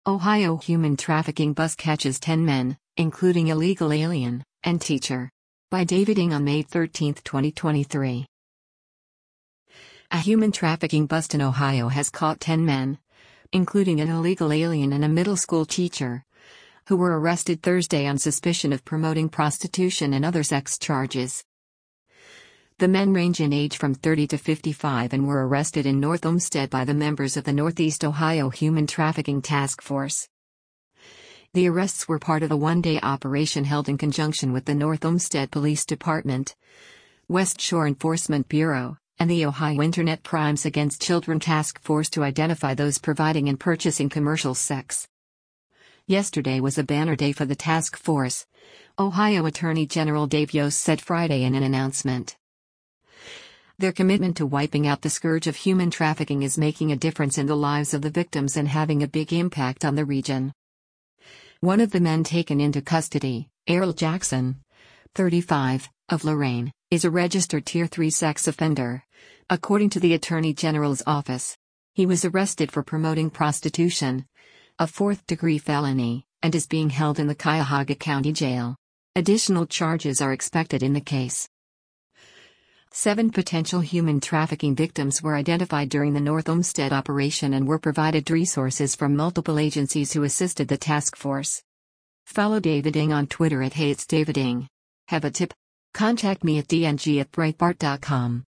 Ohio human trafficking bus catches 10 men, including illegal alien, and teacher. By David Ng on May 13, 2023. A human trafficking bust in Ohio has caught 10 men, including an illegal alien and a middle school teacher, who were arrested Thursday on suspicion of promoting prostitution and other sex charges. The men range in age from 30 to 55 and were arrested in North Olmsted by the members of the Northeast Ohio Human Trafficking Task Force. The arrests were part of a one-day operation held in conjunction with the North Olmsted Police Department, West Shore Enforcement Bureau, and the Ohio Internet Crimes Against Children Task Force to identify those providing and purchasing commercial sex. Yesterday was a banner day for the task force, Ohio Attorney General Dave Yost said Friday in an announcement. Their commitment to wiping out the scourge of human trafficking is making a difference in the lives of the victims and having a big impact on the region. One of the men taken into custody, Errol Jackson, 35, of Lorain, is a registered Tier 3 sex offender, according to the Attorney General's office. He was arrested for promoting prostitution, a fourth-degree felony, and is being held in the Cuyahoga County Jail. Additional charges are expected in the case. 7 potential human trafficking victims were identified during the North Olmsted operation and were provided resources from multiple agencies who assisted the task force. Follow David Ng on Twitter at @HeyIt'sDavidNg. Have a tip? Contact me at dng@breitbart.com.